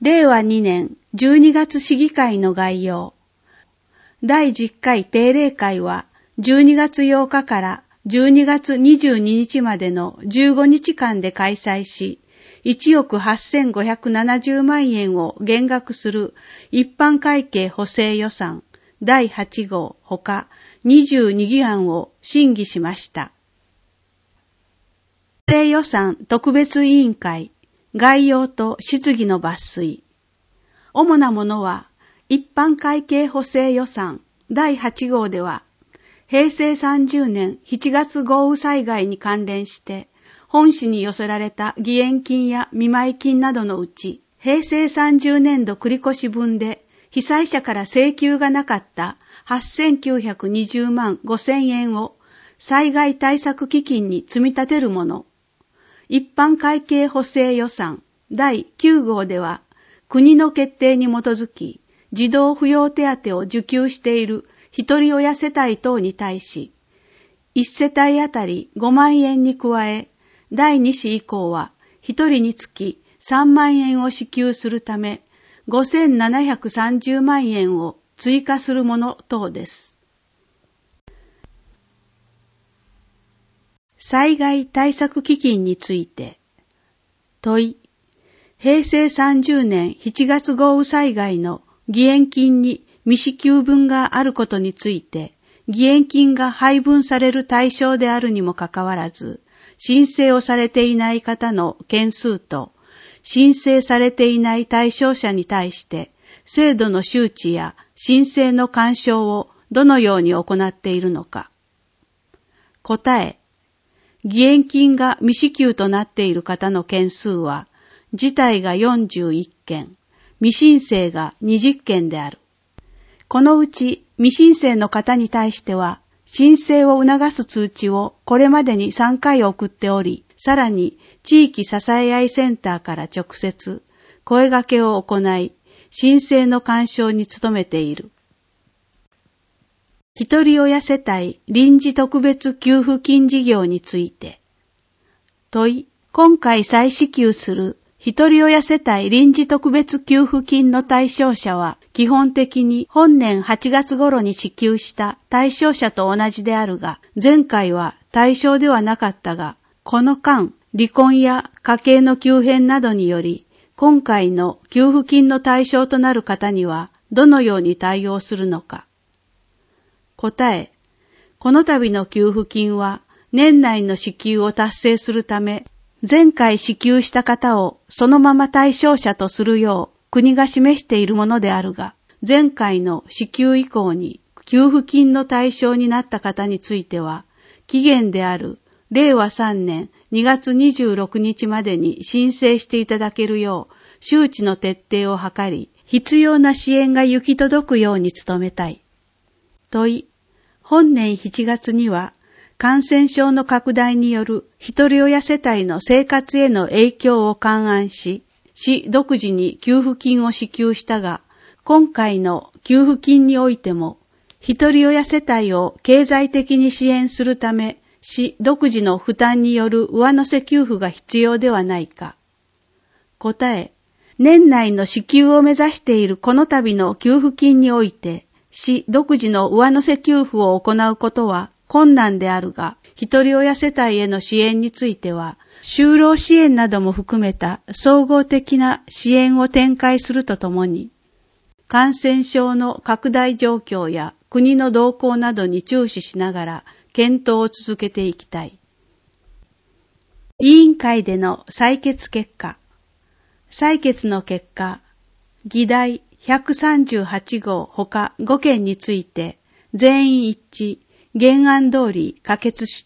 令和2年12月市議会の概要。第10回定例会は12月8日から12月22日までの15日間で開催し、1億8570万円を減額する一般会計補正予算第8号ほか22議案を審議しました。補正予算特別委員会概要と質疑の抜粋。主なものは、一般会計補正予算第8号では、平成30年7月豪雨災害に関連して、本市に寄せられた義援金や見舞い金などのうち、平成30年度繰越分で被災者から請求がなかった8920万5000円を災害対策基金に積み立てるもの。一般会計補正予算第9号では、国の決定に基づき、児童扶養手当を受給している一人親世帯等に対し、1世帯あたり5万円に加え、第2子以降は一人につき3万円を支給するため、5730万円を追加するもの等です。災害対策基金について、問い、平成30年7月豪雨災害の義援金に未支給分があることについて、義援金が配分される対象であるにもかかわらず、申請をされていない方の件数と、申請されていない対象者に対して、制度の周知や申請の干渉をどのように行っているのか。答え、義援金が未支給となっている方の件数は、自体が41件、未申請が20件である。このうち未申請の方に対しては、申請を促す通知をこれまでに3回送っており、さらに地域支え合いセンターから直接声掛けを行い、申請の干渉に努めている。一人親世帯臨時特別給付金事業について。問い、今回再支給する一人親世帯臨時特別給付金の対象者は、基本的に本年8月頃に支給した対象者と同じであるが、前回は対象ではなかったが、この間、離婚や家計の急変などにより、今回の給付金の対象となる方には、どのように対応するのか。答え、この度の給付金は、年内の支給を達成するため、前回支給した方をそのまま対象者とするよう国が示しているものであるが、前回の支給以降に給付金の対象になった方については、期限である令和3年2月26日までに申請していただけるよう周知の徹底を図り、必要な支援が行き届くように努めたい。問い、本年7月には感染症の拡大による一人親世帯の生活への影響を勘案し、市独自に給付金を支給したが、今回の給付金においても、一人親世帯を経済的に支援するため、市独自の負担による上乗せ給付が必要ではないか。答え、年内の支給を目指しているこの度の給付金において、市独自の上乗せ給付を行うことは困難であるが、一人親世帯への支援については、就労支援なども含めた総合的な支援を展開するとともに、感染症の拡大状況や国の動向などに注視しながら検討を続けていきたい。委員会での採決結果。採決の結果、議題138号ほか5件について全員一致、原案通り可決した。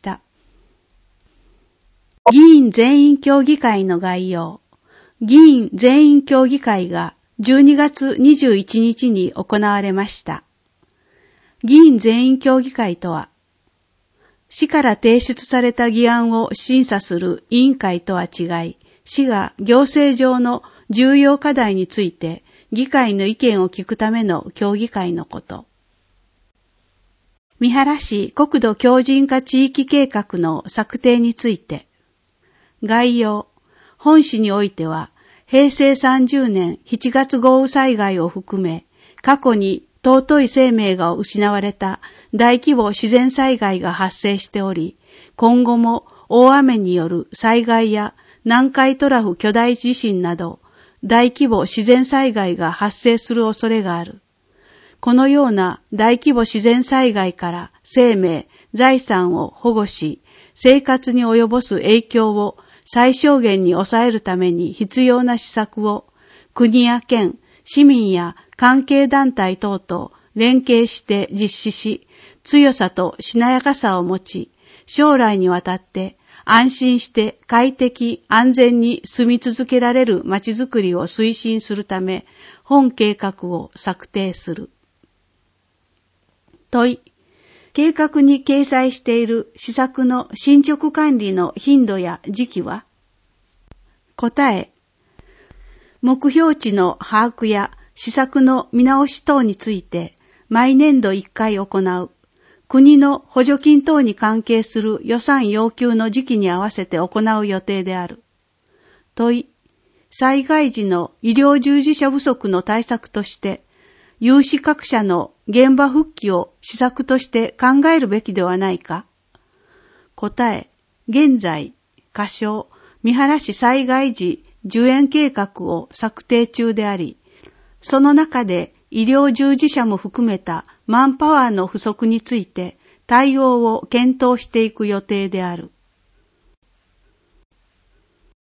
議員全員協議会の概要。議員全員協議会が12月21日に行われました。議員全員協議会とは、市から提出された議案を審査する委員会とは違い、市が行政上の重要課題について議会の意見を聞くための協議会のこと。三原市国土強靭化地域計画の策定について、概要、本市においては、 平成30年7月豪雨災害を含め、過去に尊い生命が失われた大規模自然災害が発生しており、今後も大雨による災害や南海トラフ巨大地震など大規模自然災害が発生する恐れがある。このような大規模自然災害から生命、財産を保護し、生活に及ぼす影響を最小限に抑えるために必要な施策を国や県、市民や関係団体等と連携して実施し、強さとしなやかさを持ち、将来にわたって安心して快適安全に住み続けられるまちづくりを推進するため、本計画を策定する。問い。計画に掲載している施策の進捗管理の頻度や時期は？答え。目標値の把握や施策の見直し等について毎年度1回行う。国の補助金等に関係する予算要求の時期に合わせて行う予定である。問い。災害時の医療従事者不足の対策として、有志各社の現場復帰を施策として考えるべきではないか？答え。現在、仮称、三原市災害時受援計画を策定中であり、その中で医療従事者も含めたマンパワーの不足について対応を検討していく予定である。